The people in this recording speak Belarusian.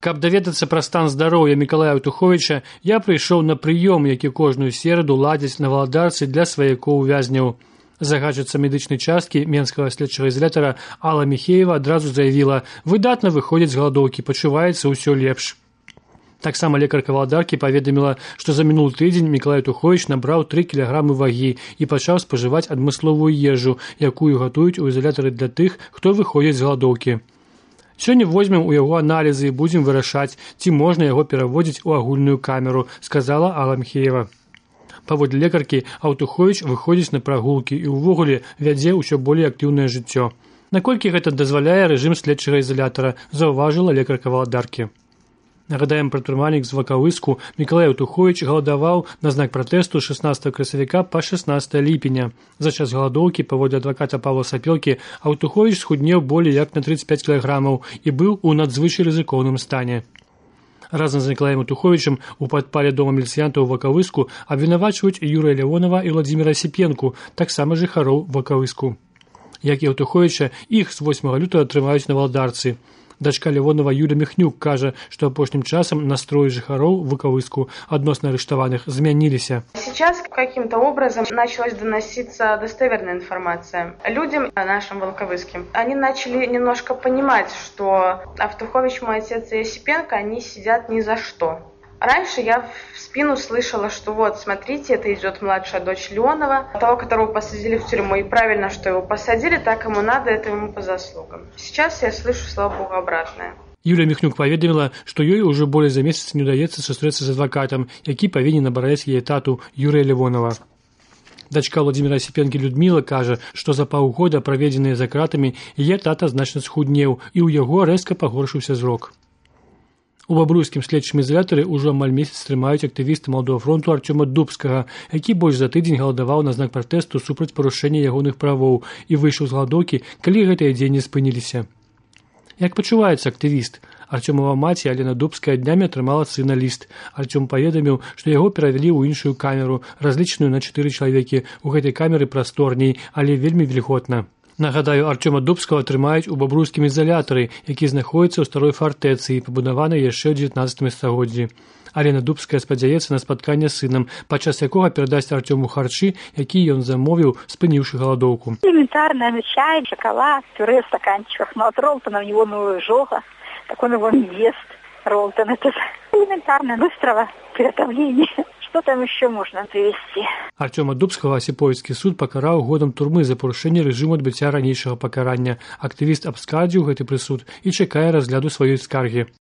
Каб даведацца пра стан здароўя Мікалая Аўтуховіча, я прыйшоў на прыём, які кожную сераду ладзяць на валадарцы для сваякоў-вязняў. Загадчыца медычнай часткі Менскага следчага ізалятара Алла Міхеева адразу заявіла: выдатна выходзіць з галадоўкі, пачуваецца ўсё лепш. Таксама лекарка валадаркі паведаміла, што за мінулы тыдзень Мікалай Аўтуховіч набраў 3 кілаграмы вагі і пачаў спажываць адмысловую ежу, якую гатуюць у ізалятары для тых, хто выходзіць з галадоўкі. Сёння возьмем у яго аналізы і будзем вырашаць, ці можна яго пераводзіць у агульную камеру, сказала Алла Міхеева. Паводле лекаркі, Аўтуховіч выходзіць на прагулкі і ўвогуле вядзе ўсё болей актыўнае жыццё. Наколькі гэта дазваляе рэжым следчага ізалятара, заўважыла лекарка валадаркі. Нагадаем, прадпрымальнік з Вакавыску Мікалай Аўтуховіч галадаваў на знак пратэсту з 16 красавіка па 16 ліпеня. За час галадоўкі, паводле адваката Павла Сапелкі, Аўтуховіч схуднеў болей як на 35 кілаграмаў і быў у надзвычай рызыкоўным стане. Разам з Мікалаем Аўтуховічам у падпале дома міліцыянтаў у Вакавыску абвінавачваюць і Юрыя Лявонова і Владзіміра Сіпенку, таксама жыхароў Вакавыску. Як і Аўтуховіча, іх з 8 лютага трымаюць на валадарцы. Дачка Лявонова Юля Міхнюк кажа, што апошнім часам настроі жыхароў Вакавыску адносна арыштаваных змяніліся. Сейчас каким-то образом началась доноситься достоверная информация людям о нашем Волковыске. Они начали немножко понимать, что Аўтухович, мой отец и Осипенко, они сидят ни за что. Раньше я в спину слышала, что вот, смотрите, это идет младшая дочь Леонова, того, которого посадили в тюрьму. И правильно, что его посадили, так ему надо, это ему по заслугам. Сейчас я слышу, слава богу, обратное. Юля Міхнюк паведаміла, што ёй ужо болей за месяц не ўдаецца сустрэцца з адвакатам, які павінен абараняць яе тату Юрыя Лявонова. Дачка Владзіміра Сіпенкі Людміла кажа, што за паўгода, праведзеныя за кратамі, яе тата значна схуднеў, і ў яго рэзка пагоршыўся зрок. У бабруйскім следчым ізалятары ўжо амаль месяц трымаюць актывіста Маладога фронту Артёма Дубскага, які больш за тыдзень галадаваў на знак пратэсту супраць парушэння ягоных правоў і выйшаў з галадоўкі, калі гэтыя дзеянні спыніліся. Як пачуваецца актывіст? Артёмова маці Алена Дубская днямі атрымала сына ліст. Артём паведаміў, што яго перавялі ў іншую камеру, разлічаную на 4 чалавекі. У гэтай камеры прасторней, але вельмі вільготна. Нагадаю, Артёма Дубскага трымаюць у бабруйскім ізалятары, які знаходзіцца ў старой фартэцы і пабудаванай яшчэ ў 19 стагоддзі. Алена Дубская спадзяецца на спатканне з сынам, падчас якога перадасць Артёму харчы, які ён замовіў, спыніўшы галадоўку. Элементарно, чай, шоколад, пюре в стаканчиках, но от Ролтона у него изжога, так он его не ест. Ролтон, это элементарно, быстрого приготовления. Что там еще можно привезти? Артёма Дубскага Асіпоўскі суд пакараў годам турмы за парушэнне рэжыму адбыцця ранейшага пакарання. Актывіст абскардзіў гэты прысуд і чакае разгляду сваёй скаргі.